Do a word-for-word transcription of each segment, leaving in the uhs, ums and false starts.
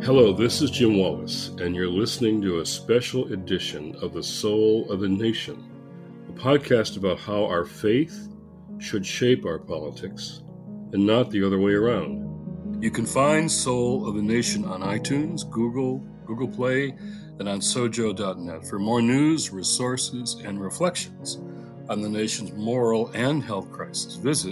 Hello, this is Jim Wallace, and you're listening to a special edition of The Soul of the Nation, a podcast about how our faith should shape our politics, and not the other way around. You can find Soul of the Nation on iTunes, Google, Google Play, and on sojo dot net for more news, resources, and reflections on the nation's moral and health crisis. Visit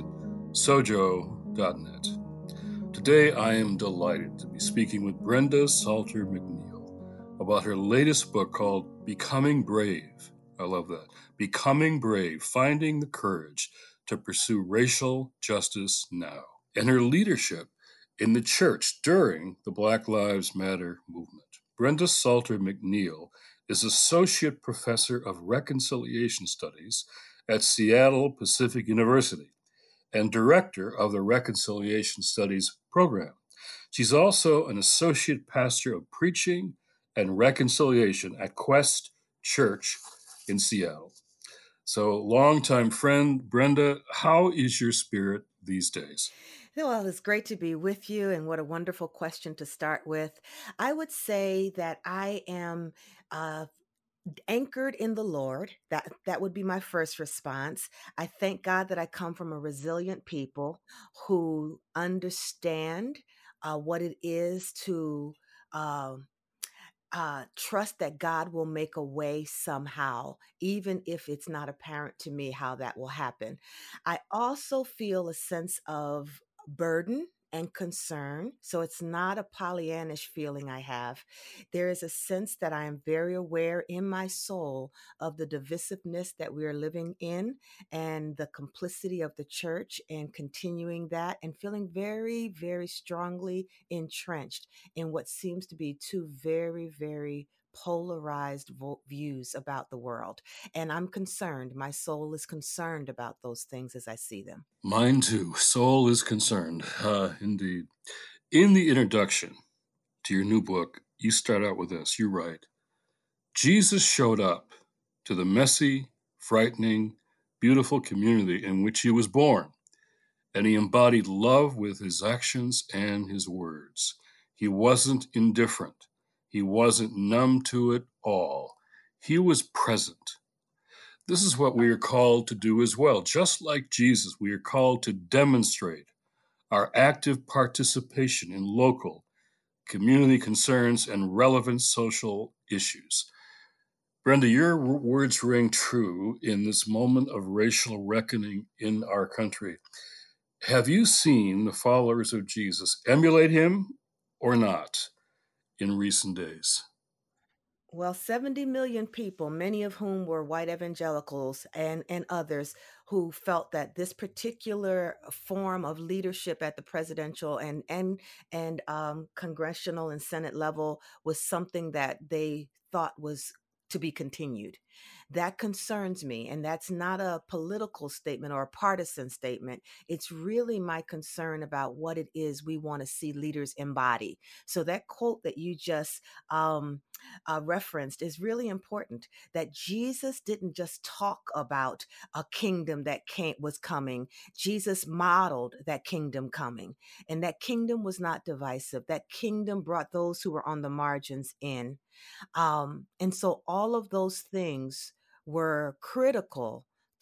sojo dot net. Today, I am delighted to be speaking with Brenda Salter McNeil about her latest book called Becoming Brave. I love that. Becoming Brave, Finding the Courage to Pursue Racial Justice Now, and her leadership in the church during the Black Lives Matter movement. Brenda Salter McNeil is Associate Professor of Reconciliation Studies at Seattle Pacific University and Director of the Reconciliation Studies program. She's also an Associate Pastor of Preaching and Reconciliation at Quest Church in Seattle. So, longtime friend, Brenda, how is your spirit these days? Well, it's great to be with you, and what a wonderful question to start with. I would say that I am uh, anchored in the Lord. That that would be my first response. I thank God that I come from a resilient people who understand uh, what it is to uh, uh, trust that God will make a way somehow, even if it's not apparent to me how that will happen. I also feel a sense of burden and concern. So it's not a Pollyannish feeling I have. There is a sense that I am very aware in my soul of the divisiveness that we are living in and the complicity of the church and continuing that and feeling very, very strongly entrenched in what seems to be two very, very polarized vo- views about the world. And I'm concerned. My soul is concerned about those things as I see them. Mine too. Soul is concerned. Uh, indeed. In the introduction to your new book, you start out with this. You write, Jesus showed up to the messy, frightening, beautiful community in which he was born, and he embodied love with his actions and his words. He wasn't indifferent. He wasn't numb to it all. He was present. This is what we are called to do as well. Just like Jesus, we are called to demonstrate our active participation in local, community concerns and relevant social issues. Brenda, your words ring true in this moment of racial reckoning in our country. Have you seen the followers of Jesus emulate him or not in recent days? Well, seventy million people, many of whom were white evangelicals and, and others who felt that this particular form of leadership at the presidential and and and um, congressional and Senate level was something that they thought was to be continued. That concerns me. And that's not a political statement or a partisan statement. It's really my concern about what it is we want to see leaders embody. So that quote that you just um, uh, referenced is really important, that Jesus didn't just talk about a kingdom that came, was coming. Jesus modeled that kingdom coming, and that kingdom was not divisive. That kingdom brought those who were on the margins in. Um, and so all of those things were critical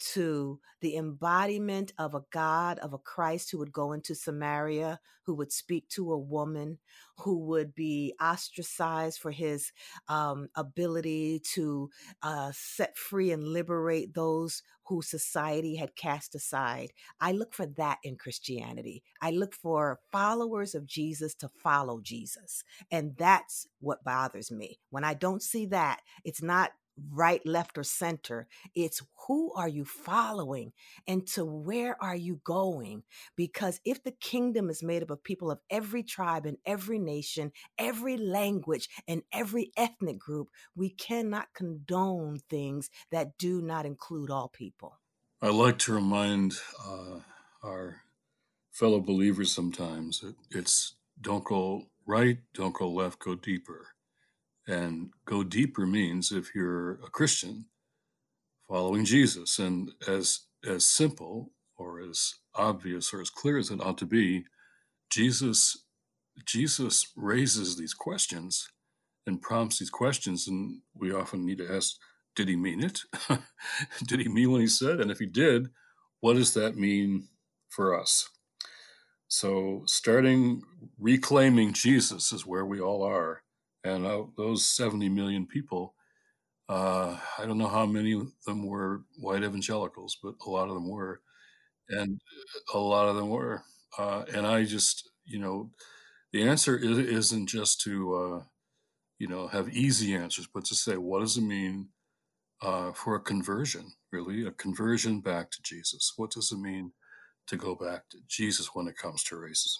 to the embodiment of a God, of a Christ who would go into Samaria, who would speak to a woman, who would be ostracized for his um, ability to uh, set free and liberate those who society had cast aside. I look for that in Christianity. I look for followers of Jesus to follow Jesus. And that's what bothers me. When I don't see that, it's not right, left, or center. It's who are you following and to where are you going? Because if the kingdom is made up of people of every tribe and every nation, every language, and every ethnic group, we cannot condone things that do not include all people. I like to remind uh, our fellow believers sometimes that it's don't go right, don't go left, go deeper. And go deeper means, if you're a Christian, following Jesus. And as as simple or as obvious or as clear as it ought to be, Jesus Jesus raises these questions and prompts these questions, and we often need to ask, did he mean it? Did he mean what he said? And if he did, what does that mean for us? So, starting reclaiming Jesus is where we all are. And uh, those seventy million people, uh, I don't know how many of them were white evangelicals, but a lot of them were. And a lot of them were. Uh, and I just, you know, the answer is, isn't just to, uh, you know, have easy answers, but to say, what does it mean uh, for a conversion, really? A conversion back to Jesus? What does it mean to go back to Jesus when it comes to racism?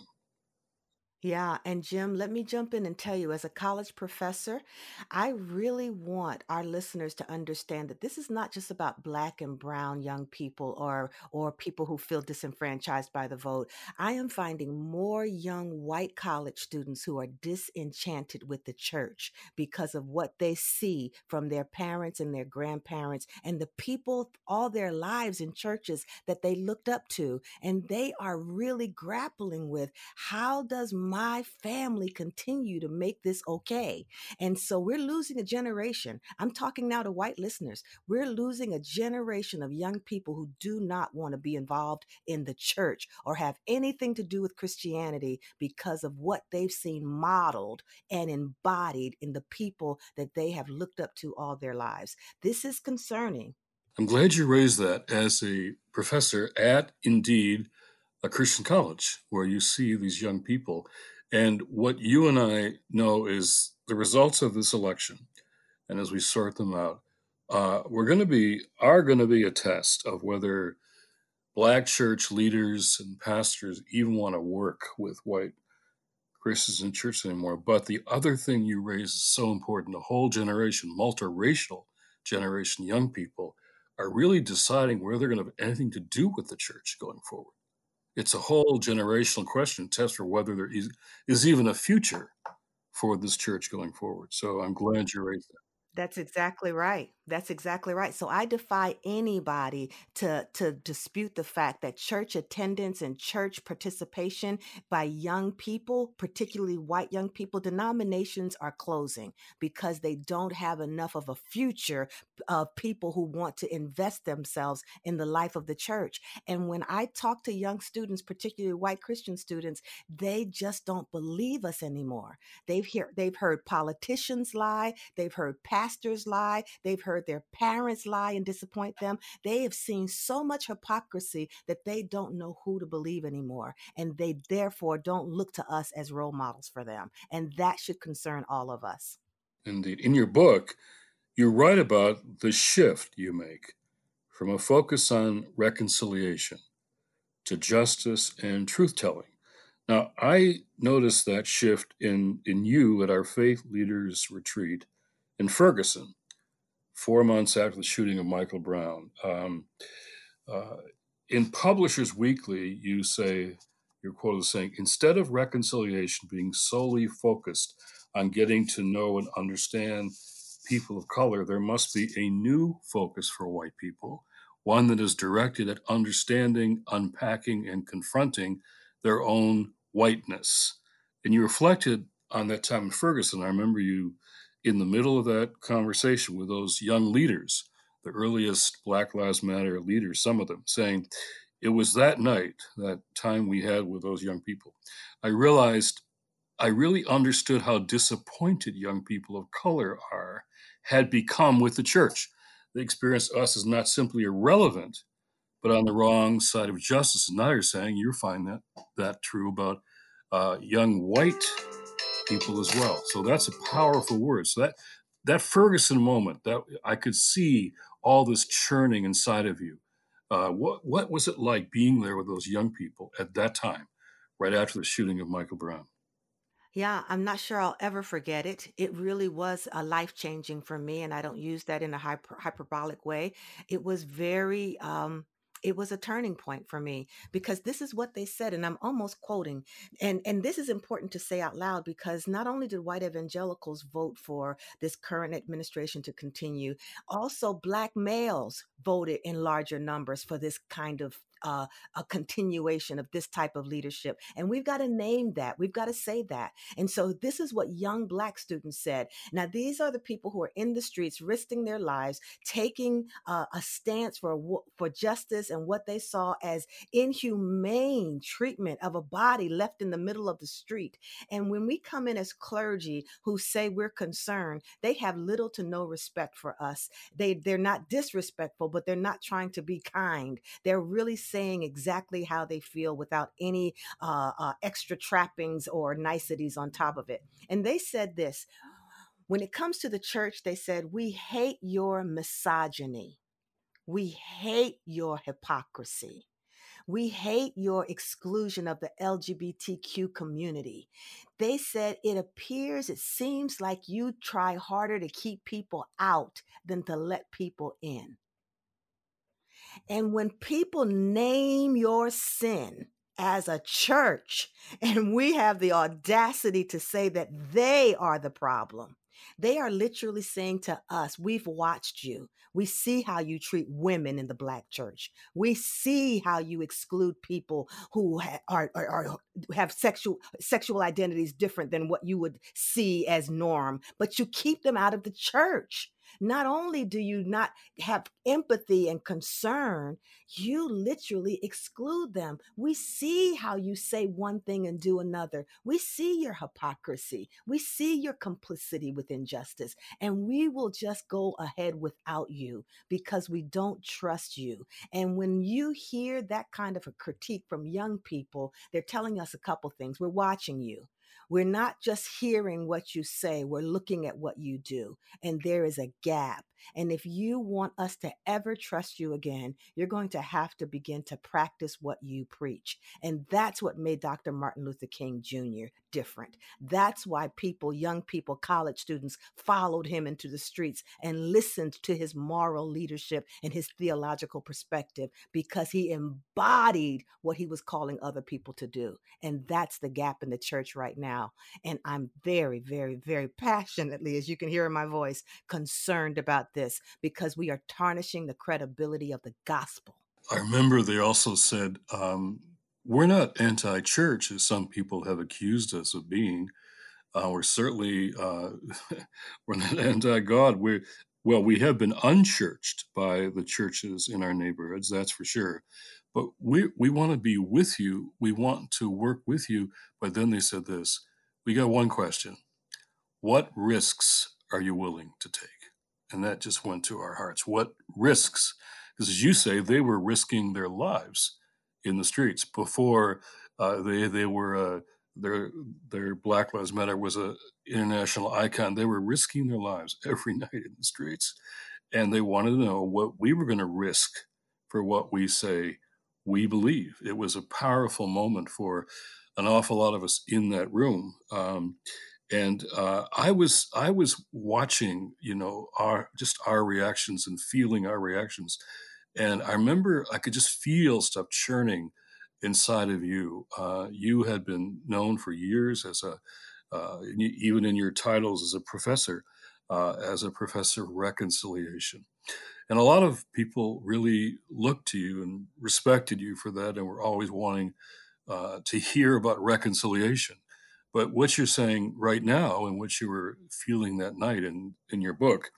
Yeah, and Jim, let me jump in and tell you, as a college professor, I really want our listeners to understand that this is not just about black and brown young people or or people who feel disenfranchised by the vote. I am finding more young white college students who are disenchanted with the church because of what they see from their parents and their grandparents and the people all their lives in churches that they looked up to. And they are really grappling with, how does my family continue to make this okay? And so we're losing a generation. I'm talking now to white listeners. We're losing a generation of young people who do not want to be involved in the church or have anything to do with Christianity because of what they've seen modeled and embodied in the people that they have looked up to all their lives. This is concerning. I'm glad you raised that as a professor at, indeed, a Christian college where you see these young people. And what you and I know is the results of this election. And as we sort them out, uh, we're going to be, are going to be a test of whether Black church leaders and pastors even want to work with white Christians in church anymore. But the other thing you raise is so important. A whole generation, multiracial generation, young people are really deciding whether they're going to have anything to do with the church going forward. It's a whole generational question, test for whether there is, is even a future for this church going forward. So I'm glad you raised that. That's exactly right. That's exactly right. So I defy anybody to to dispute the fact that church attendance and church participation by young people, particularly white young people, denominations are closing because they don't have enough of a future of people who want to invest themselves in the life of the church. And when I talk to young students, particularly white Christian students, they just don't believe us anymore. They've hear, they've heard politicians lie, they've heard pastors lie, they've heard their parents lie and disappoint them. They have seen so much hypocrisy that they don't know who to believe anymore, and they therefore don't look to us as role models for them. And that should concern all of us. Indeed. In your book, you write about the shift you make from a focus on reconciliation to justice and truth telling. Now, I noticed that shift in, in you at our Faith Leaders Retreat in Ferguson, four months after the shooting of Michael Brown. Um, uh, in Publishers Weekly, you say, your quote is saying, instead of reconciliation being solely focused on getting to know and understand people of color, there must be a new focus for white people, one that is directed at understanding, unpacking, and confronting their own whiteness. And you reflected on that time in Ferguson. I remember you in the middle of that conversation with those young leaders, the earliest Black Lives Matter leaders, some of them, saying, it was that night, that time we had with those young people, I realized I really understood how disappointed young people of color are, had become with the church. They experience us as not simply irrelevant, but on the wrong side of justice. And now you're saying you find that that true about uh, young white people as well. So that's a powerful word. So that that Ferguson moment, that I could see all this churning inside of you. Uh, what what was it like being there with those young people at that time, right after the shooting of Michael Brown? Yeah, I'm not sure I'll ever forget it. It really was a life changing for me, and I don't use that in a hyper, hyperbolic way. It was very, um, it was a turning point for me because this is what they said, and I'm almost quoting, and and this is important to say out loud because not only did white evangelicals vote for this current administration to continue, also black males voted in larger numbers for this kind of uh, a continuation of this type of leadership. And we've got to name that. We've got to say that. And so this is what young Black students said. Now, these are the people who are in the streets, risking their lives, taking uh, a stance for, for justice and what they saw as inhumane treatment of a body left in the middle of the street. And when we come in as clergy who say we're concerned, they have little to no respect for us. They, they're not disrespectful, but they're not trying to be kind. They're really saying exactly how they feel without any uh, uh, extra trappings or niceties on top of it. And they said this, when it comes to the church, they said, we hate your misogyny. We hate your hypocrisy. We hate your exclusion of the L G B T Q community. They said, it appears, it seems like you try harder to keep people out than to let people in. And when people name your sin as a church, and we have the audacity to say that they are the problem, they are literally saying to us, we've watched you. We see how you treat women in the Black church. We see how you exclude people who ha- are, are, are have sexual sexual identities different than what you would see as norm, but you keep them out of the church. Not only do you not have empathy and concern, you literally exclude them. We see how you say one thing and do another. We see your hypocrisy. We see your complicity with injustice, and we will just go ahead without you because we don't trust you. And when you hear that kind of a critique from young people, they're telling us a couple things. We're watching you. We're not just hearing what you say, we're looking at what you do. And there is a gap. And if you want us to ever trust you again, you're going to have to begin to practice what you preach. And that's what made Doctor Martin Luther King Junior different. That's why people, young people, college students followed him into the streets and listened to his moral leadership and his theological perspective, because he embodied what he was calling other people to do. And that's the gap in the church right now. And I'm very, very, very passionately, as you can hear in my voice, concerned about this, because we are tarnishing the credibility of the gospel. I remember they also said, um, we're not anti-church, as some people have accused us of being. Uh, we're certainly, uh, we're not anti-God. We're, well, we have been unchurched by the churches in our neighborhoods, that's for sure. But we we want to be with you. We want to work with you. But then they said this, we got one question. What risks are you willing to take? And that just went to our hearts. What risks? Because as you say, they were risking their lives in the streets before uh, they they were uh, their their Black Lives Matter was a international icon. They were risking their lives every night in the streets, and they wanted to know what we were going to risk for what we say we believe. It was a powerful moment for an awful lot of us in that room. Um, and uh, I was I was watching, you know, our just our reactions and feeling our reactions, and I remember I could just feel stuff churning inside of you. Uh, you had been known for years as a, uh, even in your titles as a professor, uh, as a professor of reconciliation. And a lot of people really looked to you and respected you for that, and were always wanting uh, to hear about reconciliation. But what you're saying right now, and what you were feeling that night in, in your book,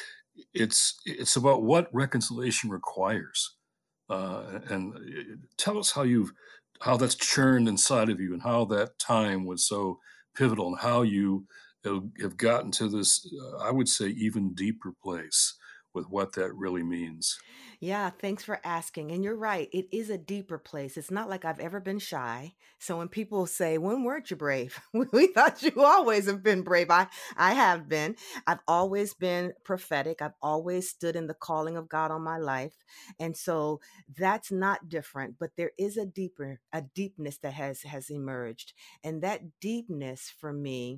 it's it's about what reconciliation requires. Uh, and tell us how you've how that's churned inside of you, and how that time was so pivotal, and how you have, have gotten to this, uh, I would say, even deeper place with what that really means. Yeah, thanks for asking. And you're right, it is a deeper place. It's not like I've ever been shy. So when people say, "When weren't you brave?" We thought you always have been brave. I, I have been. I've always been prophetic. I've always stood in the calling of God on my life. And so that's not different, but there is a deeper, a deepness that has has emerged. And that deepness for me,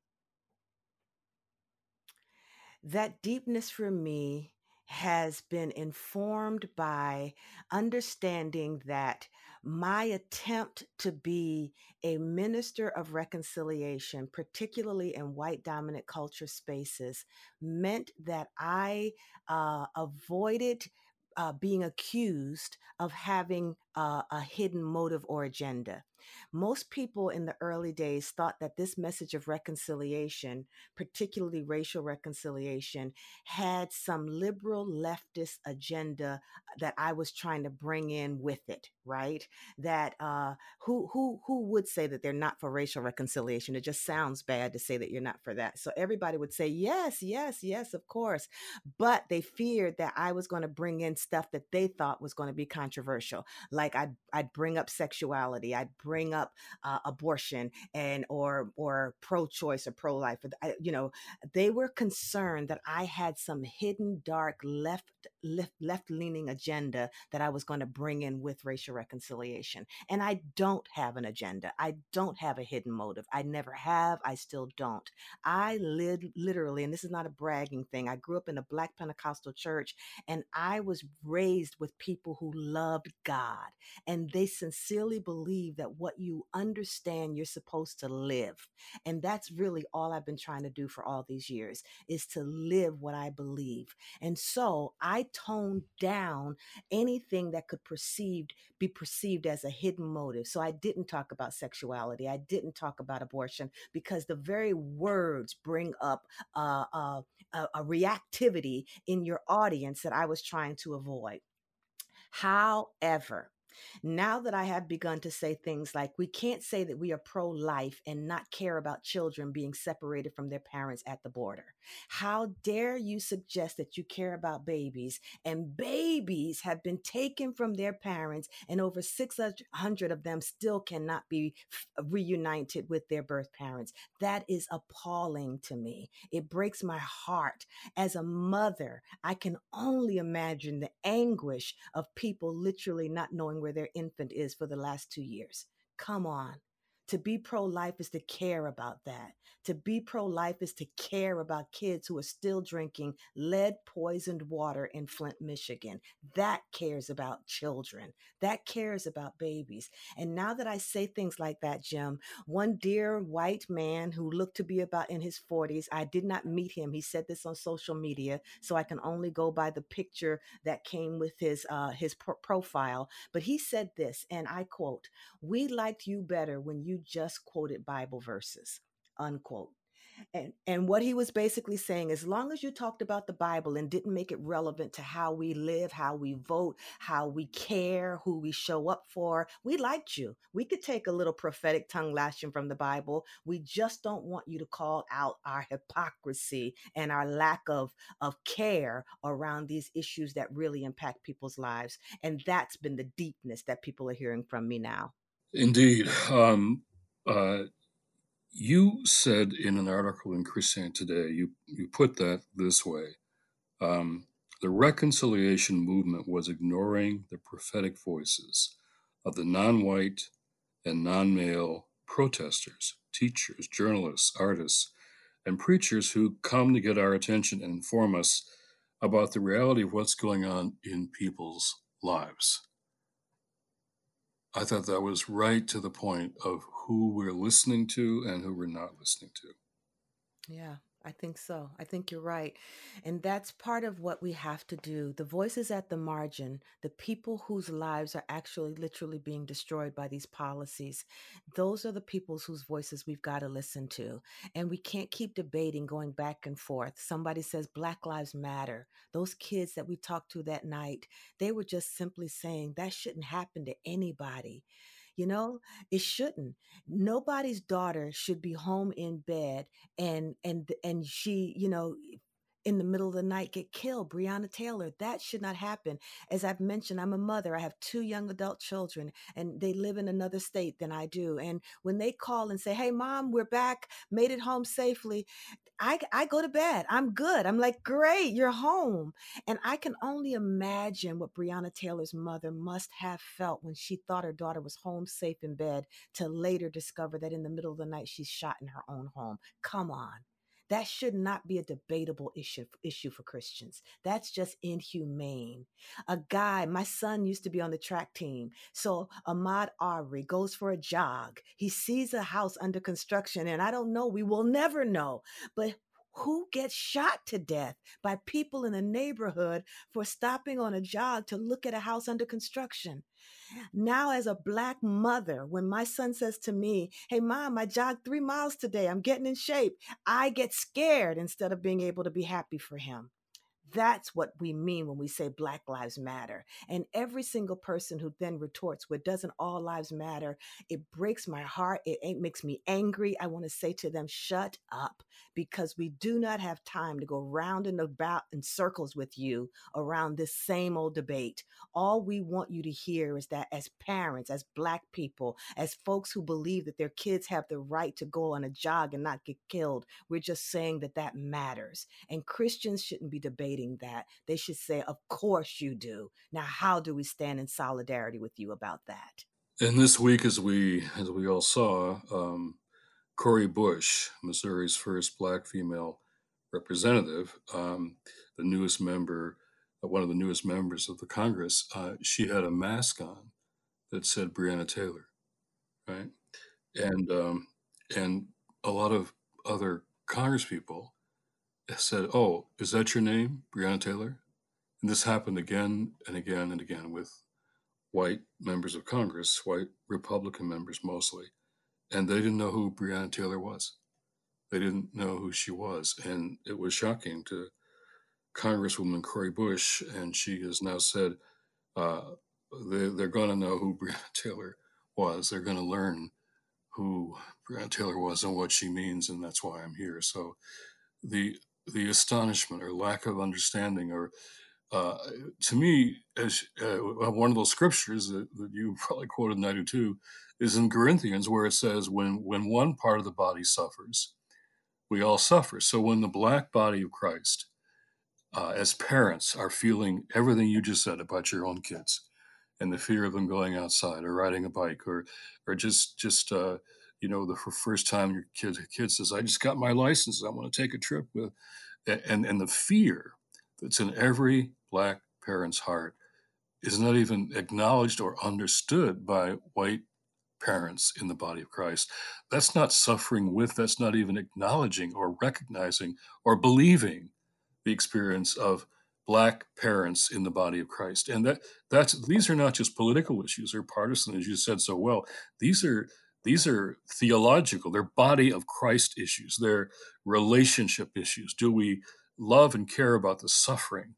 that deepness for me has been informed by understanding that my attempt to be a minister of reconciliation, particularly in white dominant culture spaces, meant that I uh, avoided uh, being accused of having uh, a hidden motive or agenda. Most people in the early days thought that this message of reconciliation, particularly racial reconciliation, had some liberal leftist agenda that I was trying to bring in with it, right? That uh, who who who would say that they're not for racial reconciliation? It just sounds bad to say that you're not for that. So everybody would say yes, yes, yes, of course, but they feared that I was going to bring in stuff that they thought was going to be controversial. Like I'd I'd bring up sexuality, I'd bring up uh, abortion, and or or pro-choice or pro-life. You know, they were concerned that I had some hidden dark left left left leaning agenda that I was going to bring in with racial reconciliation. And I don't have an agenda. I don't have a hidden motive. I never have. I still don't. I live literally, and this is not a bragging thing. I grew up in a Black Pentecostal church, and I was raised with people who loved God, and they sincerely believe that what you understand, you're supposed to live. And that's really all I've been trying to do for all these years, is to live what I believe. And so I toned down anything that could perceived be perceived as a hidden motive. So I didn't talk about sexuality. I didn't talk about abortion, because the very words bring up uh, uh, a, a reactivity in your audience that I was trying to avoid. However, now that I have begun to say things like, we can't say that we are pro-life and not care about children being separated from their parents at the border. How dare you suggest that you care about babies, and babies have been taken from their parents, and over six hundred of them still cannot be reunited with their birth parents. That is appalling to me. It breaks my heart. As a mother, I can only imagine the anguish of people literally not knowing where their infant is for the last two years. Come on. To be pro-life is to care about that. To be pro-life is to care about kids who are still drinking lead poisoned water in Flint, Michigan. That cares about children. That cares about babies. And now that I say things like that, Jim, one dear white man who looked to be about in his forties, I did not meet him. He said this on social media, so I can only go by the picture that came with his uh, his pro- profile. But he said this, and I quote, "We liked you better when you just quoted Bible verses," unquote. And and what he was basically saying, as long as you talked about the Bible and didn't make it relevant to how we live, how we vote, how we care, who we show up for, we liked you. We could take a little prophetic tongue lashing from the Bible. We just don't want you to call out our hypocrisy and our lack of, of care around these issues that really impact people's lives. And that's been the deepness that people are hearing from me now. Indeed. Um, uh, you said in an article in Christianity Today, you, you put that this way. Um, the reconciliation movement was ignoring the prophetic voices of the non-white and non-male protesters, teachers, journalists, artists, and preachers who come to get our attention and inform us about the reality of what's going on in people's lives. I thought that was right to the point of who we're listening to and who we're not listening to. Yeah, I think so. I think you're right. And that's part of what we have to do. The voices at the margin, the people whose lives are actually literally being destroyed by these policies, those are the peoples whose voices we've got to listen to. And we can't keep debating, going back and forth. Somebody says Black Lives Matter. Those kids that we talked to that night, they were just simply saying that shouldn't happen to anybody. You know, it shouldn't. Nobody's daughter should be home in bed and and and she, you know, in the middle of the night get killed. Breonna Taylor, that should not happen. As I've mentioned, I'm a mother. I have two young adult children, and they live in another state than I do. And when they call and say, "Hey, mom, we're back, made it home safely," I, I go to bed. I'm good. I'm like, great, you're home. And I can only imagine what Breonna Taylor's mother must have felt when she thought her daughter was home safe in bed, to later discover that in the middle of the night she's shot in her own home. Come on. That should not be a debatable issue, issue for Christians. That's just inhumane. A guy, my son used to be on the track team. So Ahmaud Arbery goes for a jog. He sees a house under construction, and I don't know, we will never know. But Who gets shot to death by people in the neighborhood for stopping on a jog to look at a house under construction? Now, as a Black mother, when my son says to me, "Hey, mom, I jogged three miles today, I'm getting in shape," I get scared instead of being able to be happy for him. That's what we mean when we say Black Lives Matter. And every single person who then retorts with, "Doesn't all lives matter?" It breaks my heart. It, it makes me angry. I want to say to them, shut up, because we do not have time to go round and about in circles with you around this same old debate. All we want you to hear is that as parents, as Black people, as folks who believe that their kids have the right to go on a jog and not get killed, we're just saying that that matters. And Christians shouldn't be debating that. They should say, of course you do. Now, how do we stand in solidarity with you about that? And this week, as we as we all saw, um, Cori Bush, Missouri's first Black female representative, um, the newest member, uh, one of the newest members of the Congress, uh, she had a mask on that said Breonna Taylor, right? And um, and a lot of other Congresspeople said, "Oh, is that your name, Breonna Taylor?" And this happened again and again and again with white members of Congress, white Republican members mostly, and they didn't know who Breonna Taylor was. They didn't know who she was, and it was shocking to Congresswoman Cori Bush, and she has now said uh, they, they're going to know who Breonna Taylor was. They're going to learn who Breonna Taylor was and what she means, and that's why I'm here. So the the astonishment or lack of understanding, or uh, to me, as uh, one of those scriptures that, that you probably quoted, and I do too, is in Corinthians, where it says, "When when one part of the body suffers, we all suffer." So when the Black body of Christ, uh, as parents, are feeling everything you just said about your own kids, and the fear of them going outside or riding a bike, or or just just uh, you know, the first time your kid kid says, "I just got my license, I want to take a trip with," and and the fear that's in every Black parent's heart is not even acknowledged or understood by white parents in the body of Christ. That's not suffering with, that's not even acknowledging or recognizing or believing the experience of Black parents in the body of Christ. And that that's these are not just political issues or partisan, as you said so well. These are these are theological, they're body of Christ issues, they're relationship issues. Do we love and care about the suffering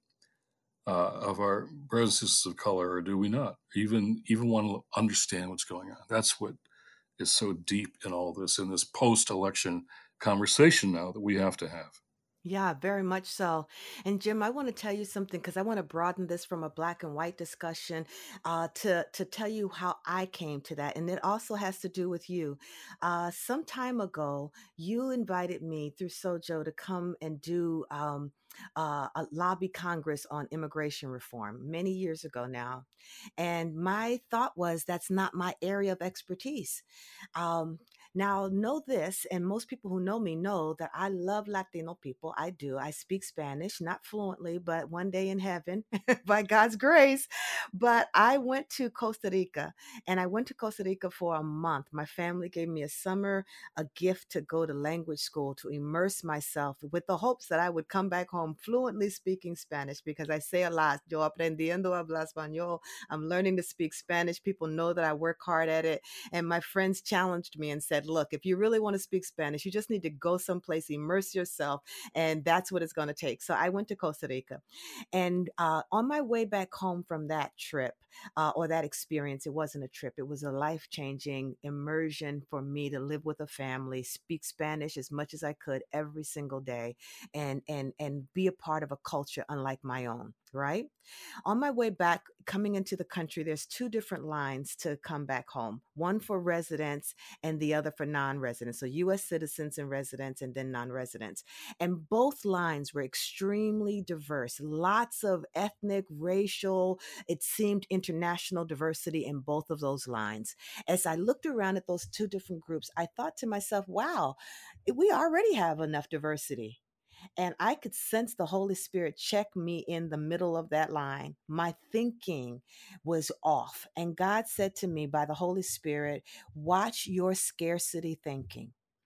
uh, of our brothers and sisters of color, or do we not even even want to understand what's going on? That's what is so deep in all this, in this post-election conversation now that we have to have. Yeah, very much so. And Jim, I want to tell you something because I want to broaden this from a Black and white discussion uh, to to tell you how I came to that, and it also has to do with you. Uh, some time ago, you invited me through Sojo to come and do um, uh, a lobby Congress on immigration reform many years ago now, and my thought was that's not my area of expertise. Um, Now, know this, and most people who know me know that I love Latino people. I do. I speak Spanish, not fluently, but one day in heaven, by God's grace. But I went to Costa Rica, and I went to Costa Rica for a month. My family gave me a summer, a gift to go to language school to immerse myself with the hopes that I would come back home fluently speaking Spanish, because I say a lot, yo aprendiendo a hablar español. I'm learning to speak Spanish. People know that I work hard at it. And my friends challenged me and said, look, if you really want to speak Spanish, you just need to go someplace, immerse yourself, and that's what it's going to take. So I went to Costa Rica. And uh, on my way back home from that trip uh, or that experience, it wasn't a trip, it was a life changing immersion for me to live with a family, speak Spanish as much as I could every single day, and, and, and be a part of a culture unlike my own, right? On my way back, coming into the country, there's two different lines to come back home, one for residents and the other for non residents. So U S citizens and residents, and then non residents. And both lines were extremely diverse, lots of ethnic, racial, it seemed international diversity in both of those lines. As I looked around at those two different groups, I thought to myself, wow, we already have enough diversity. And I could sense the Holy Spirit check me in the middle of that line. My thinking was off. And God said to me by the Holy Spirit, watch your scarcity thinking.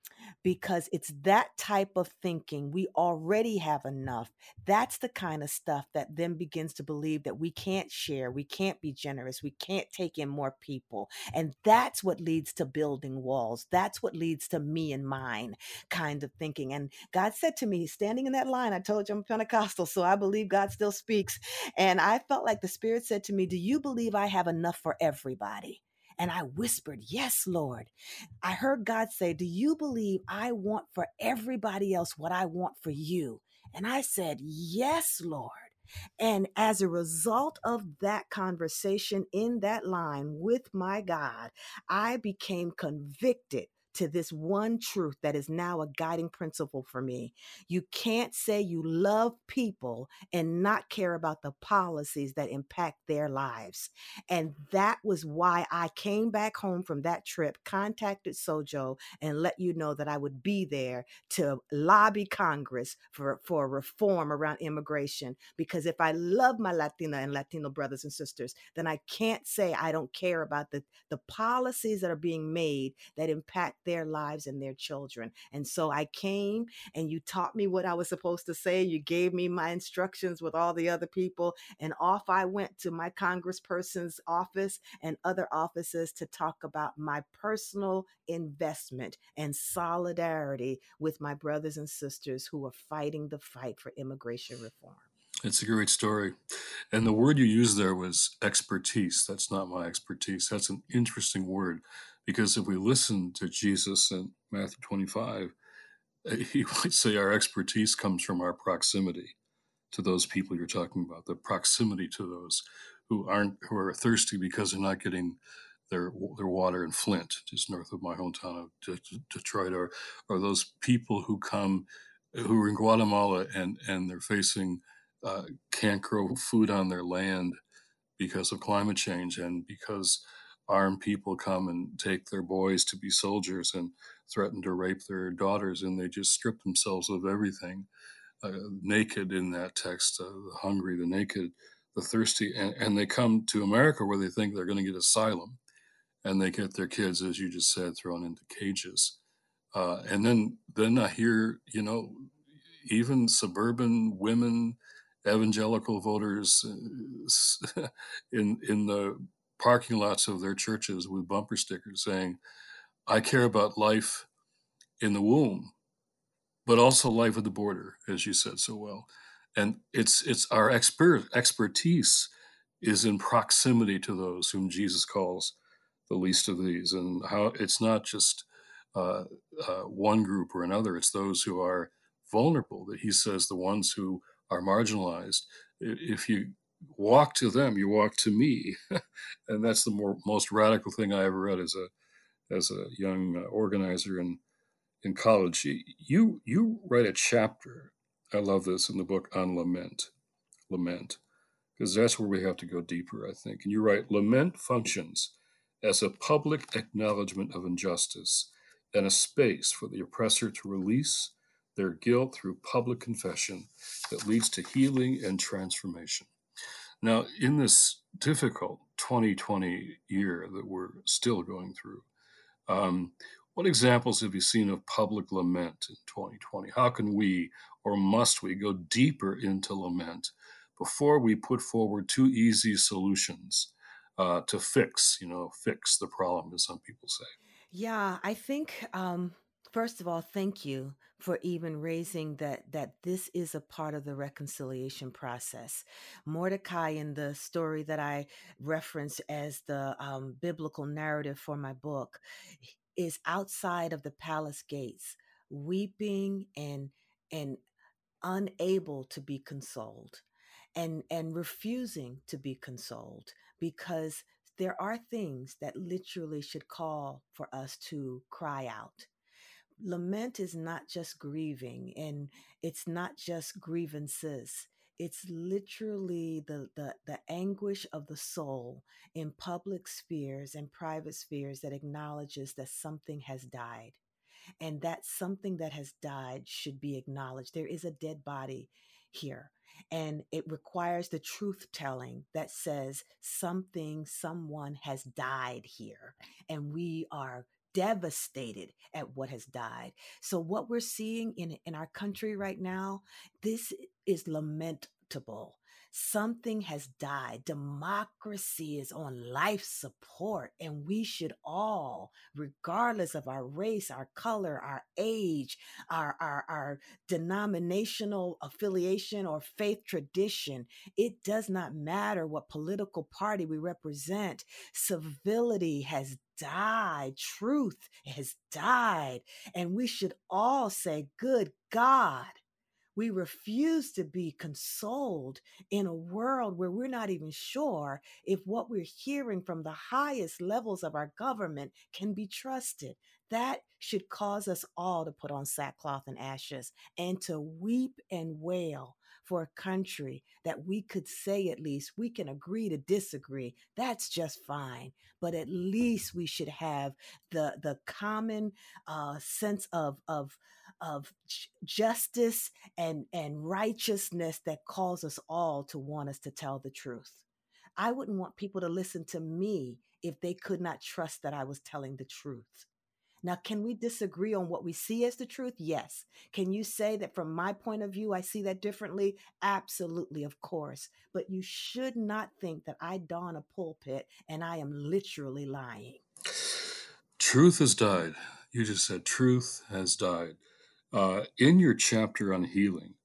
because it's that type of thinking. We already have enough. That's the kind of stuff that then begins to believe that we can't share, we can't be generous, we can't take in more people. And that's what leads to building walls. That's what leads to me and mine kind of thinking. And God said to me, standing in that line, I told you I'm Pentecostal, so I believe God still speaks. And I felt like the Spirit said to me, do you believe I have enough for everybody? And I whispered, yes, Lord. I heard God say, do you believe I want for everybody else what I want for you? And I said, yes, Lord. And as a result of that conversation in that line with my God, I became convicted to this one truth that is now a guiding principle for me. You can't say you love people and not care about the policies that impact their lives. And that was why I came back home from that trip, contacted Sojo, and let you know that I would be there to lobby Congress for, for reform around immigration. Because if I love my Latina and Latino brothers and sisters, then I can't say I don't care about the, the policies that are being made that impact their lives and their children. And so I came and you taught me what I was supposed to say. You gave me my instructions with all the other people. And off I went to my congressperson's office and other offices to talk about my personal investment and solidarity with my brothers and sisters who are fighting the fight for immigration reform. It's a great story. And the word you used there was expertise. That's not my expertise. That's an interesting word, because if we listen to Jesus in Matthew twenty-five, he might say our expertise comes from our proximity to those people you're talking about, the proximity to those who aren't, who are thirsty because they're not getting their their water in Flint, just north of my hometown of Detroit, or or those people who come, who are in Guatemala and and they're facing uh, can't grow food on their land because of climate change, and because armed people come and take their boys to be soldiers and threaten to rape their daughters, and they just strip themselves of everything, uh, naked in that text, uh, the hungry, the naked, the thirsty, and, and they come to America where they think they're going to get asylum, and they get their kids, as you just said, thrown into cages. Uh, and then, then I hear, you know, even suburban women, evangelical voters, uh, in in the parking lots of their churches with bumper stickers saying, "I care about life in the womb, but also life at the border," as you said so well. And it's it's our expert expertise is in proximity to those whom Jesus calls the least of these, and how it's not just uh, uh, one group or another. It's those who are vulnerable, that he says, the ones who are marginalized. If you walk to them, you walk to me. And that's the more, most radical thing I ever read as a as a young uh, organizer in in college. You you write a chapter, I love this, in the book on lament, lament, because that's where we have to go deeper, I think. And you write, lament functions as a public acknowledgement of injustice and a space for the oppressor to release their guilt through public confession that leads to healing and transformation. Now, in this difficult twenty twenty year that we're still going through, um, what examples have you seen of public lament in twenty twenty? How can we, or must we, go deeper into lament before we put forward too easy solutions uh, to fix, you know, fix the problem, as some people say? Yeah, I think um, first of all, thank you for even raising that that this is a part of the reconciliation process. Mordecai, in the story that I referenced as the um, biblical narrative for my book, is outside of the palace gates, weeping and and unable to be consoled, and and refusing to be consoled, because there are things that literally should call for us to cry out. Lament is not just grieving, and it's not just grievances. It's literally the, the, the anguish of the soul in public spheres and private spheres that acknowledges that something has died, and that something that has died should be acknowledged. There is a dead body here, and it requires the truth telling that says something, someone has died here, and we are devastated at what has died. So what we're seeing in, in our country right now, this is lamentable. Something has died. Democracy is on life support, and we should all, regardless of our race, our color, our age, our, our, our denominational affiliation or faith tradition, it does not matter what political party we represent. Civility has died. Truth has died. And we should all say, good God. We refuse to be consoled in a world where we're not even sure if what we're hearing from the highest levels of our government can be trusted. That should cause us all to put on sackcloth and ashes and to weep and wail for a country that we could say at least we can agree to disagree. That's just fine. But at least we should have the, the common uh, sense of, of, of justice and, and righteousness that calls us all to want us to tell the truth. I wouldn't want people to listen to me if they could not trust that I was telling the truth. Now, can we disagree on what we see as the truth? Yes. Can you say that from my point of view, I see that differently? Absolutely, of course. But you should not think that I don a pulpit and I am literally lying. Truth has died. You just said truth has died. Uh, in your chapter on healing,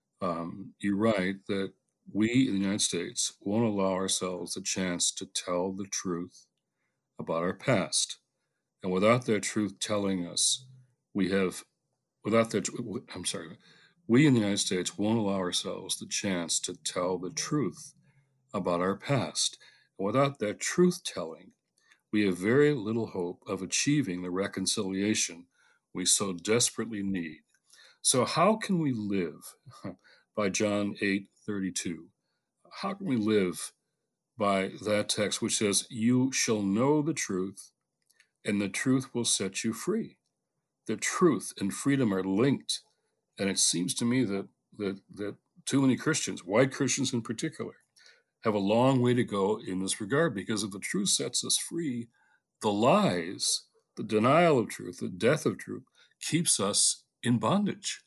um, you write that we in the United States won't allow ourselves the chance to tell the truth about our past. And without that truth telling us, we have, without that, I'm sorry, we in the United States won't allow ourselves the chance to tell the truth about our past. And without that truth telling, we have very little hope of achieving the reconciliation we so desperately need. So, how can we live by John eight thirty-two? How can we live by that text which says, "You shall know the truth, and the truth will set you free"? The truth and freedom are linked, and it seems to me that that that too many Christians, white Christians in particular, have a long way to go in this regard, because if the truth sets us free, the lies, the denial of truth, the death of truth keeps us in bondage.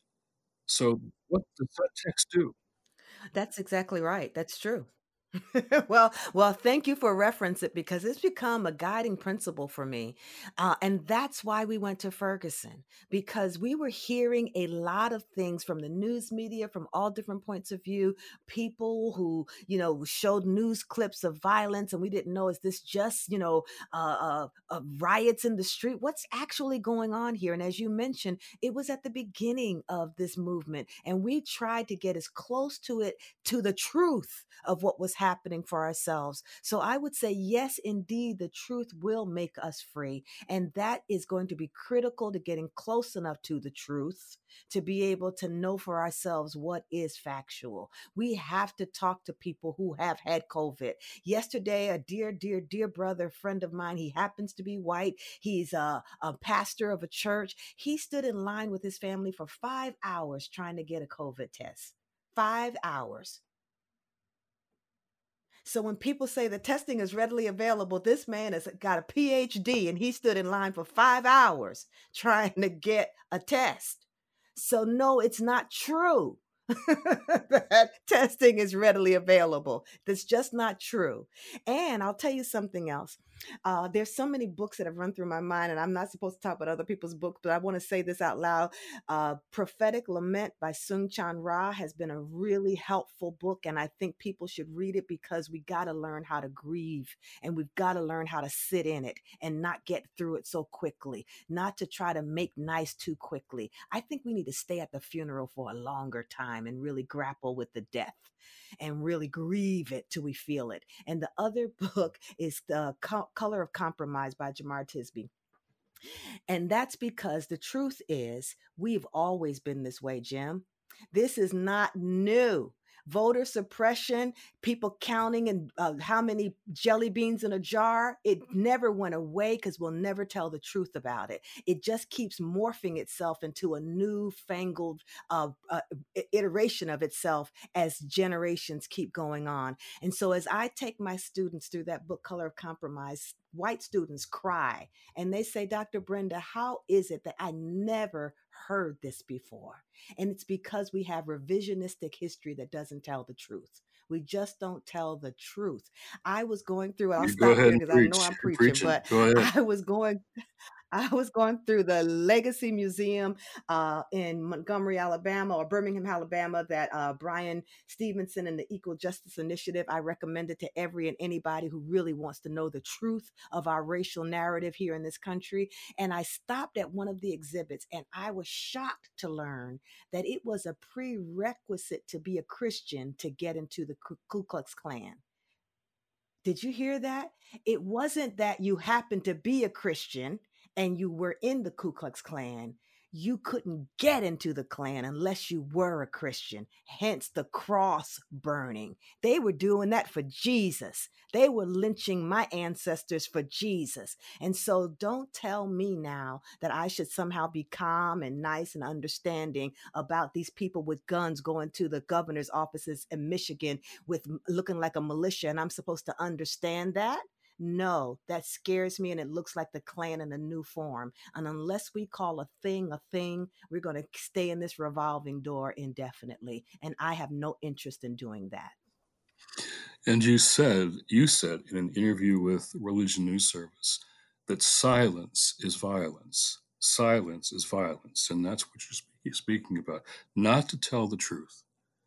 So what does that text do? That's exactly right. That's true. well, well, thank you for reference it because it's become a guiding principle for me. Uh, and that's why we went to Ferguson, because we were hearing a lot of things from the news media from all different points of view, people who, you know, showed news clips of violence. And we didn't know, is this just, you know, uh, uh, uh, riots in the street? What's actually going on here? And as you mentioned, it was at the beginning of this movement. And we tried to get as close to it, to the truth of what was happening for ourselves. So I would say, yes, indeed, the truth will make us free. And that is going to be critical to getting close enough to the truth to be able to know for ourselves what is factual. We have to talk to people who have had COVID. Yesterday, a dear, dear, dear brother, friend of mine, he happens to be white. He's a, a pastor of a church. He stood in line with his family for five hours trying to get a COVID test. Five hours. So when people say the testing is readily available, this man has got a P H D and he stood in line for five hours trying to get a test. So no, it's not true that testing is readily available. That's just not true. And I'll tell you something else. Uh, there's so many books that have run through my mind, and I'm not supposed to talk about other people's books, but I want to say this out loud. Uh, Prophetic Lament by Soong-Chan Rah has been a really helpful book, and I think people should read it because we got to learn how to grieve, and we've got to learn how to sit in it and not get through it so quickly, not to try to make nice too quickly. I think we need to stay at the funeral for a longer time and really grapple with the death and really grieve it till we feel it. And the other book is The Co- Color of Compromise by Jemar Tisby. And that's because the truth is, we've always been this way, Jim. This is not new. voter suppression, people counting and uh, how many jelly beans in a jar, it never went away because we'll never tell the truth about it. It just keeps morphing itself into a newfangled uh, uh, iteration of itself as generations keep going on. And so as I take my students through that book, Color of Compromise, white students cry and they say, Doctor Brenda, how is it that I never heard this before? And it's because we have revisionistic history that doesn't tell the truth. We just don't tell the truth. I was going through, I'll You go stop ahead here and because I know preach. I'm You're preaching, preaching. but Go ahead. I was going I was going through the Legacy Museum uh, in Montgomery, Alabama, or Birmingham, Alabama, that uh, Brian Stevenson and the Equal Justice Initiative, I recommended to every and anybody who really wants to know the truth of our racial narrative here in this country. And I stopped at one of the exhibits and I was shocked to learn that it was a prerequisite to be a Christian to get into the Ku Ku Klux Klan. Did you hear that? It wasn't that you happened to be a Christian and you were in the Ku Klux Klan. You couldn't get into the Klan unless you were a Christian, hence the cross burning. They were doing that for Jesus. They were lynching my ancestors for Jesus. And so don't tell me now that I should somehow be calm and nice and understanding about these people with guns going to the governor's offices in Michigan with looking like a militia and I'm supposed to understand that. No, that scares me and it looks like the Klan in a new form. And unless we call a thing a thing, we're going to stay in this revolving door indefinitely. And I have no interest in doing that. And you said, you said in an interview with Religion News Service that silence is violence. Silence is violence. And that's what you're speaking about. Not to tell the truth.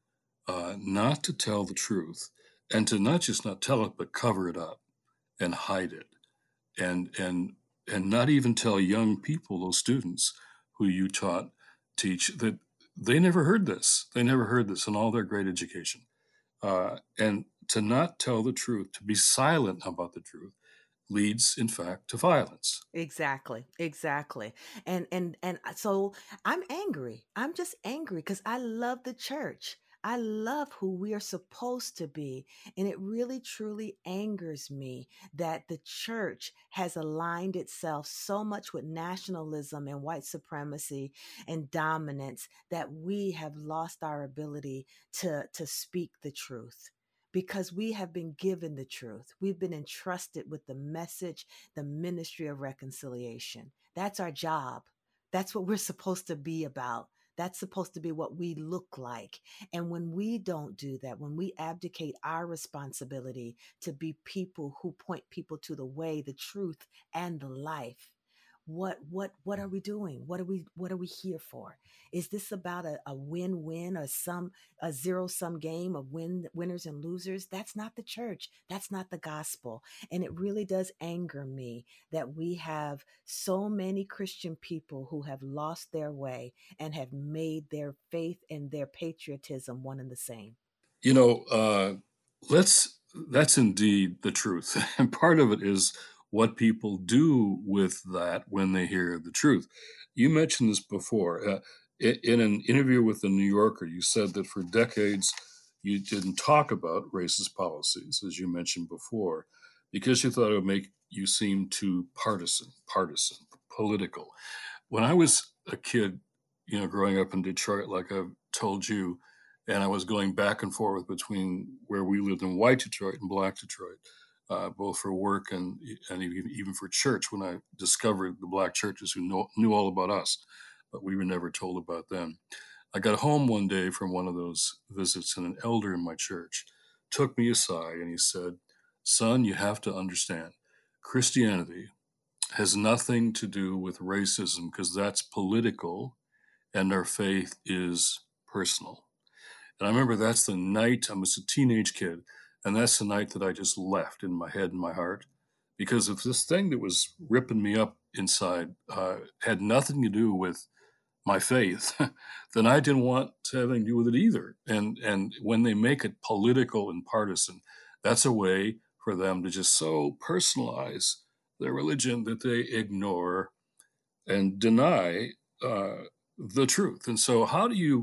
Uh, not to tell the truth. And to not just not tell it, but cover it up and hide it. And, and, and not even tell young people, those students who you taught, teach, that they never heard this. They never heard this in all their great education. Uh, and to not tell the truth, to be silent about the truth, leads, in fact, to violence. Exactly, exactly. And and and so I'm angry. I'm just angry because I love the church. I love who we are supposed to be. And it really truly angers me that the church has aligned itself so much with nationalism and white supremacy and dominance that we have lost our ability to, to speak the truth. Because we have been given the truth. We've been entrusted with the message, the ministry of reconciliation. That's our job. That's what we're supposed to be about. That's supposed to be what we look like. And when we don't do that, when we abdicate our responsibility to be people who point people to the way, the truth, and the life, what what what are we doing? What are we what are we here for? Is this about a, a win-win or some a zero-sum game of win winners and losers? That's not the church. That's not the gospel. And it really does anger me that we have so many Christian people who have lost their way and have made their faith and their patriotism one and the same. You know, uh, let's that's indeed the truth. And part of it is what people do with that when they hear the truth. You mentioned this before. Uh, in, in an interview with the New Yorker, you said that for decades you didn't talk about racist policies, as you mentioned before, because you thought it would make you seem too partisan, partisan, political. When I was a kid, you know, growing up in Detroit, like I've told you, and I was going back and forth between where we lived in white Detroit and black Detroit, uh, both for work and and even, even for church. When I discovered the black churches who know, knew all about us, but we were never told about them. I got home one day from one of those visits, and an elder in my church took me aside and he said, "Son, you have to understand, Christianity has nothing to do with racism because that's political, and our faith is personal." And I remember that's the night I was a teenage kid, and that's the night that I just left in my head and my heart, because if this thing that was ripping me up inside uh, had nothing to do with my faith, then I didn't want to have anything to do with it either. And and when they make it political and partisan, that's a way for them to just so personalize their religion that they ignore and deny uh, the truth. And so, how do you,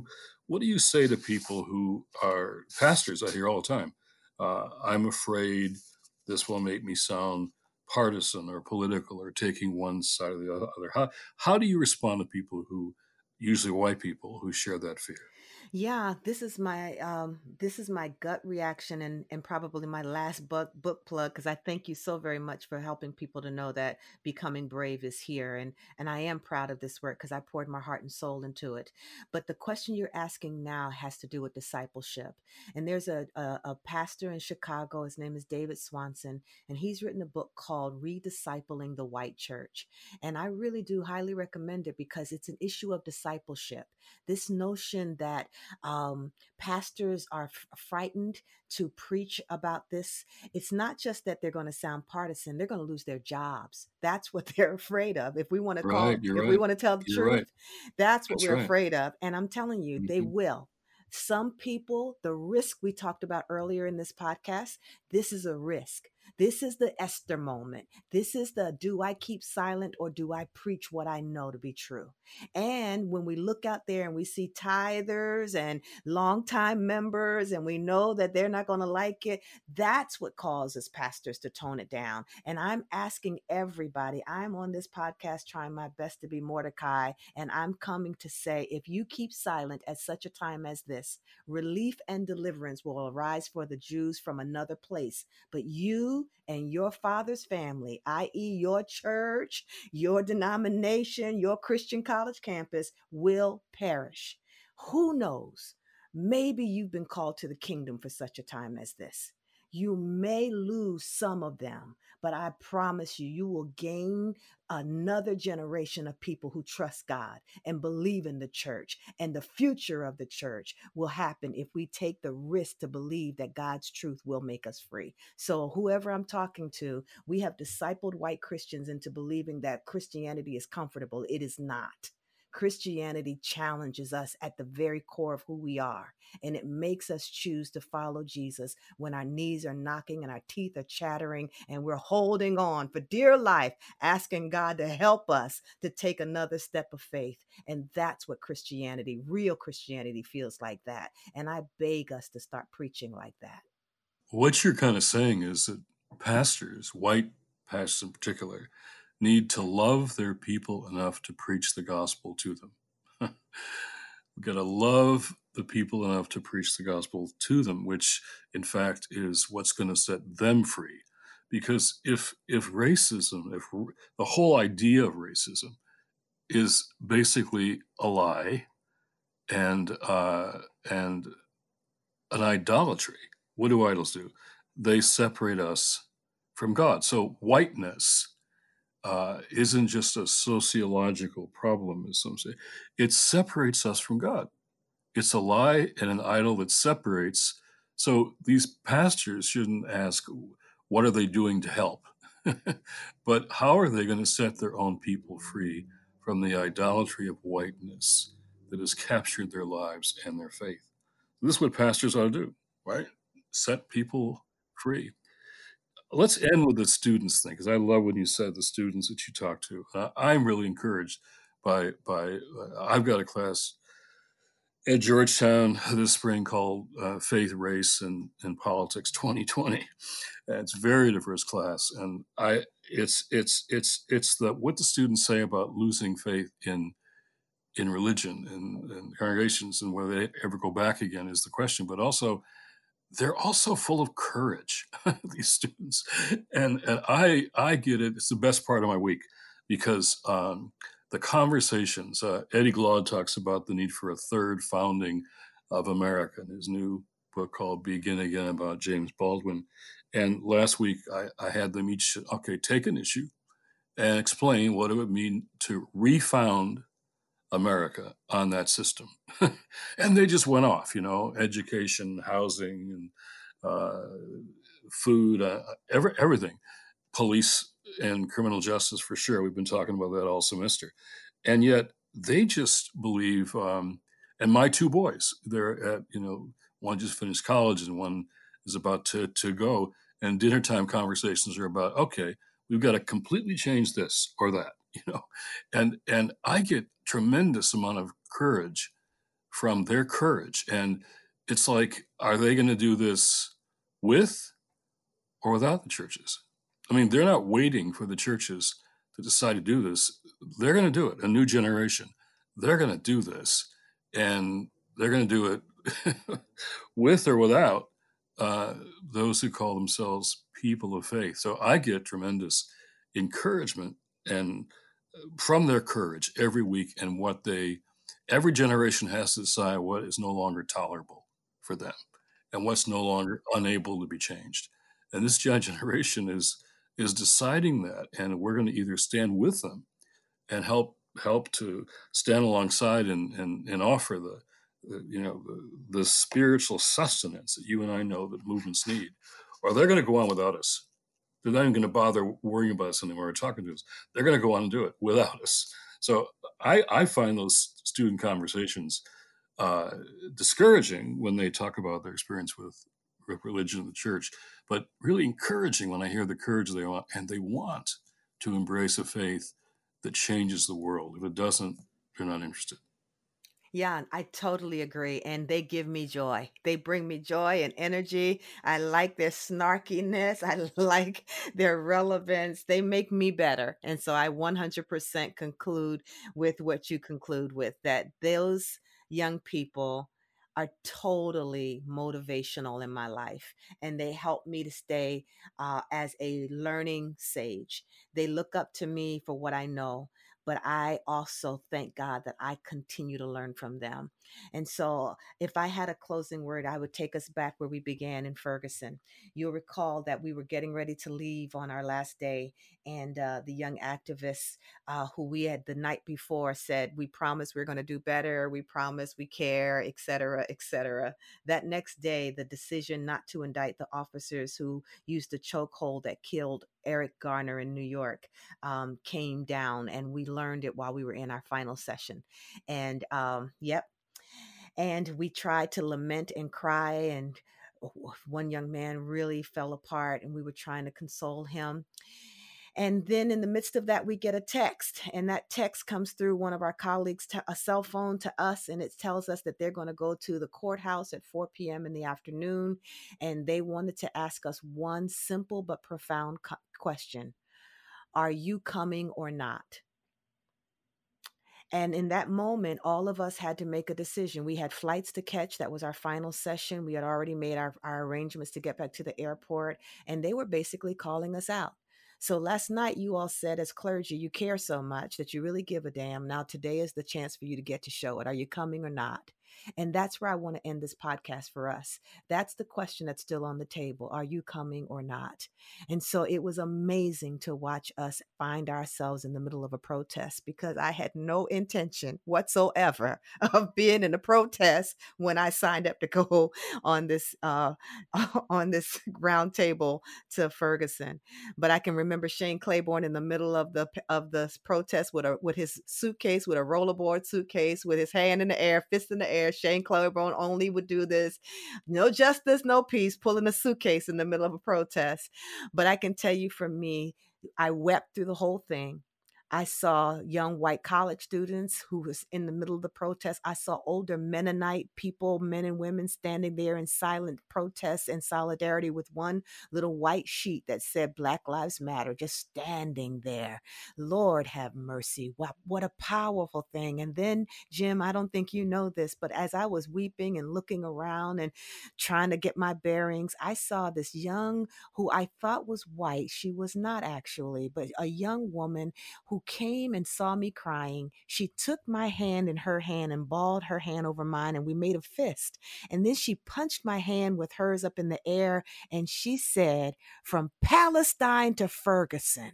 What do you say to people who are pastors? I hear all the time, uh, I'm afraid this will make me sound partisan or political or taking one side or the other. How, how do you respond to people who, usually white people, who share that fear? Yeah, this is my um this is my gut reaction, and and probably my last book book plug, because I thank you so very much for helping people to know that becoming brave is here, and and I am proud of this work because I poured my heart and soul into it. But the question you're asking now has to do with discipleship. And there's a a, a pastor in Chicago, his name is David Swanson, and he's written a book called Rediscipling the White Church. And I really do highly recommend it because it's an issue of discipleship. This notion that um, pastors are f- frightened to preach about this. It's not just that they're going to sound partisan, they're going to lose their jobs. That's what they're afraid of. If we want to Right, call, you're if we right. want to tell the You're right. truth, that's what That's we're right. afraid of. And I'm telling you, they Mhm. will. Some people, the risk we talked about earlier in this podcast, this is a risk. This is the Esther moment. This is the do I keep silent or do I preach what I know to be true? And when we look out there and we see tithers and longtime members, and we know that they're not going to like it, that's what causes pastors to tone it down. And I'm asking everybody, I'm on this podcast trying my best to be Mordecai, and I'm coming to say, if you keep silent at such a time as this, relief and deliverance will arise for the Jews from another place. But you and your father's family, that is your church, your denomination, your Christian college campus, will perish. Who knows? Maybe you've been called to the kingdom for such a time as this. You may lose some of them, but I promise you, you will gain another generation of people who trust God and believe in the church. And the future of the church will happen if we take the risk to believe that God's truth will make us free. So, whoever I'm talking to, we have discipled white Christians into believing that Christianity is comfortable. It is not. Christianity challenges us at the very core of who we are, and it makes us choose to follow Jesus when our knees are knocking and our teeth are chattering and we're holding on for dear life, asking God to help us to take another step of faith. And that's what Christianity, real Christianity, feels like that. And I beg us to start preaching like that. What you're kind of saying is that pastors, white pastors in particular, need to love their people enough to preach the gospel to them. We've got to love the people enough to preach the gospel to them, which in fact is what's going to set them free. Because if if racism, if r- the whole idea of racism is basically a lie and uh, and an idolatry, what do idols do? They separate us from God. So whiteness uh, isn't just a sociological problem, as some say. It separates us from God. It's a lie and an idol that separates. So these pastors shouldn't ask, what are they doing to help? But how are they going to set their own people free from the idolatry of whiteness that has captured their lives and their faith? This is what pastors ought to do, right? Set people free. Let's end with the students thing, because I love when you said the students that you talk to. Uh, I'm really encouraged by by. Uh, I've got a class at Georgetown this spring called uh, Faith, Race, and, and Politics twenty twenty. And it's a very diverse class, and I it's it's it's it's the what the students say about losing faith in in religion and, and congregations and whether they ever go back again is the question. But also, they're also full of courage, these students, and and I I get it. It's the best part of my week because um, the conversations. Uh, Eddie Glaude talks about the need for a third founding of America in his new book called Begin Again about James Baldwin. And last week I, I had them each okay take an issue and explain what it would mean to refound America on that system. And they just went off, you know, education, housing, and uh, food, uh, every, everything, police and criminal justice for sure. We've been talking about that all semester. And yet they just believe, um, and my two boys, they're at, you know, one just finished college and one is about to, to go. And dinner time conversations are about, okay, we've got to completely change this or that, you know, and and I get tremendous amount of courage from their courage. And it's like, are they going to do this with or without the churches? I mean, they're not waiting for the churches to decide to do this. They're going to do it. A new generation, they're going to do this, and they're going to do it with or without uh, those who call themselves people of faith. So I get tremendous encouragement and from their courage every week, and what they every generation has to decide what is no longer tolerable for them and what's no longer unable to be changed. And this generation is is deciding that, and we're going to either stand with them and help help to stand alongside and and, and offer the, the you know the, the spiritual sustenance that you and I know that movements need, or they're going to go on without us. They're not even going to bother worrying about us anymore or talking to us. They're going to go on and do it without us. So I, I find those student conversations uh, discouraging when they talk about their experience with religion and the church, but really encouraging when I hear the courage they want, and they want to embrace a faith that changes the world. If it doesn't, they're not interested. Yeah, I totally agree. And they give me joy. They bring me joy and energy. I like their snarkiness. I like their relevance. They make me better. And so I one hundred percent conclude with what you conclude with, that those young people are totally motivational in my life. And they help me to stay uh, as a learning sage. They look up to me for what I know, but I also thank God that I continue to learn from them. And so, if I had a closing word, I would take us back where we began in Ferguson. You'll recall that we were getting ready to leave on our last day, and uh, the young activists uh, who we had the night before said, "We promise we're going to do better. We promise we care, et cetera, et cetera" That next day, the decision not to indict the officers who used the chokehold that killed Eric Garner in New York um, came down, and we learned it while we were in our final session. And um, yep, and we tried to lament and cry, and one young man really fell apart, and we were trying to console him. And then in the midst of that, we get a text, and that text comes through one of our colleagues, to a cell phone to us, and it tells us that they're going to go to the courthouse at four p.m. in the afternoon, and they wanted to ask us one simple but profound co- question: are you coming or not? And in that moment, all of us had to make a decision. We had flights to catch. That was our final session. We had already made our, our arrangements to get back to the airport, and they were basically calling us out. So last night, you all said, as clergy, you care so much that you really give a damn. Now, today is the chance for you to get to show it. Are you coming or not? And that's where I want to end this podcast for us. That's the question that's still on the table. Are you coming or not? And so it was amazing to watch us find ourselves in the middle of a protest, because I had no intention whatsoever of being in a protest when I signed up to go on this uh, on this round table to Ferguson. But I can remember Shane Claiborne in the middle of the of the protest with a with his suitcase, with a rollerboard suitcase, with his hand in the air, fist in the air. Shane Claiborne only would do this. No justice, no peace, pulling a suitcase in the middle of a protest. But I can tell you, for me, I wept through the whole thing. I saw young white college students who was in the middle of the protest. I saw older Mennonite people, men and women, standing there in silent protest and solidarity with one little white sheet that said Black Lives Matter, just standing there. Lord have mercy. What, what a powerful thing. And then, Jim, I don't think you know this, but as I was weeping and looking around and trying to get my bearings, I saw this young, who I thought was white. She was not actually, but a young woman who came and saw me crying. She took my hand in her hand and balled her hand over mine, and we made a fist. And then she punched my hand with hers up in the air, and she said, "From Palestine to Ferguson."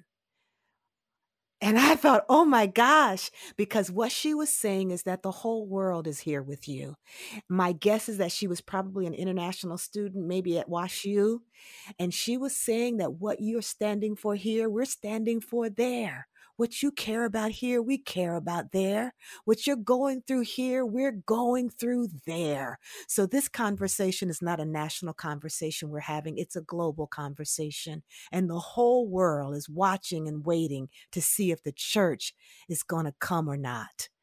And I thought, oh my gosh, because what she was saying is that the whole world is here with you. My guess is that she was probably an international student, maybe at WashU. And she was saying that what you're standing for here, we're standing for there. What you care about here, we care about there. What you're going through here, we're going through there. So this conversation is not a national conversation we're having. It's a global conversation. And the whole world is watching and waiting to see if the church is going to come or not.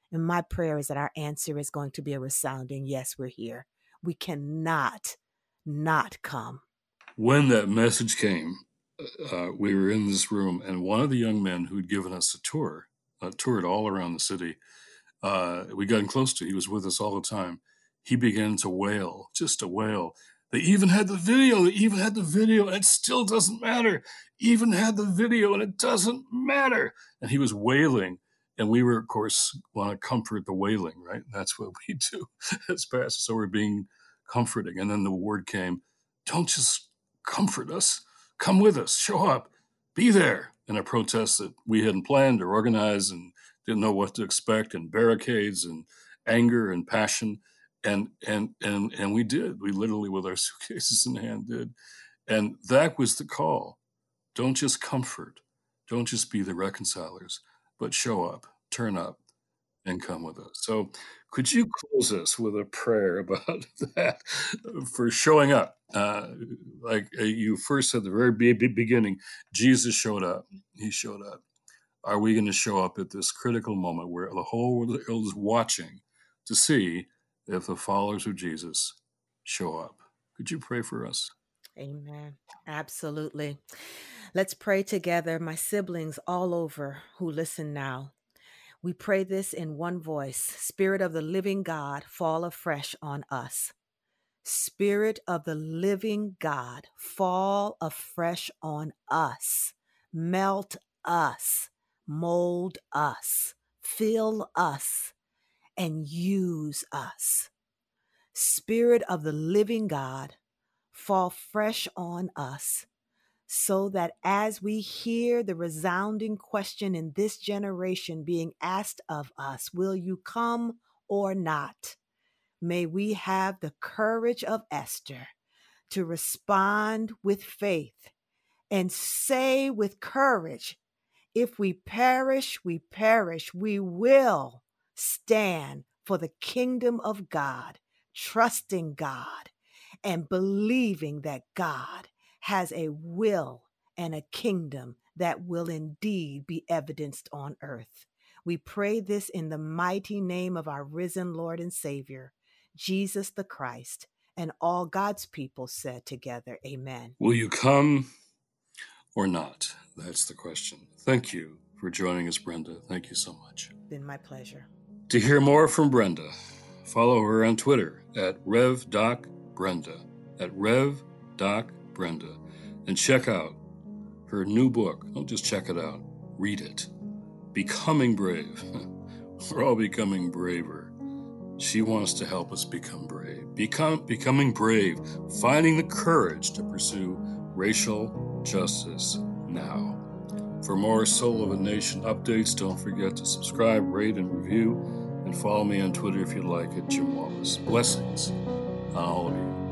And my prayer is that our answer is going to be a resounding, yes, we're here. We cannot not come. When that message came, uh, we were in this room, and one of the young men who'd given us a tour, uh, toured all around the city, uh, we got close to, he was with us all the time. He began to wail, just to wail. They even had the video, they even had the video, and it still doesn't matter. Even had the video, and it doesn't matter. And he was wailing. And we were, of course, want to comfort the wailing, right? That's what we do as pastors. So we're being comforting. And then the word came, don't just comfort us. Come with us. Show up. Be there. In a protest that we hadn't planned or organized and didn't know what to expect, and barricades and anger and passion. And and and and we did. We literally, with our suitcases in hand, did. And that was the call. Don't just comfort. Don't just be the reconcilers, but show up, turn up, and come with us. So could you close us with a prayer about that, for showing up? Uh, like you first said at the very beginning, Jesus showed up. He showed up. Are we going to show up at this critical moment where the whole world is watching to see if the followers of Jesus show up? Could you pray for us? Amen. Absolutely. Let's pray together, my siblings all over who listen now. We pray this in one voice. Spirit of the living God, fall afresh on us. Spirit of the living God, fall afresh on us. Melt us, mold us, fill us, and use us. Spirit of the living God, fall fresh on us, so that as we hear the resounding question in this generation being asked of us, will you come or not? May we have the courage of Esther to respond with faith and say with courage, if we perish, we perish, we will stand for the kingdom of God, trusting God and believing that God has a will and a kingdom that will indeed be evidenced on earth. We pray this in the mighty name of our risen Lord and Savior, Jesus the Christ, and all God's people said together, amen. Will you come or not? That's the question. Thank you for joining us, Brenda. Thank you so much. Been my pleasure. To hear more from Brenda, follow her on Twitter at RevDocBrenda, at RevDocBrenda, and check out her new book. Don't just check it out, read it. Becoming Brave. We're all becoming braver. She wants to help us become brave. Become, becoming brave, finding the courage to pursue racial justice now. For more Soul of a Nation updates, don't forget to subscribe, rate, and review, and follow me on Twitter if you'd like at Jim Wallace. Blessings on all of you.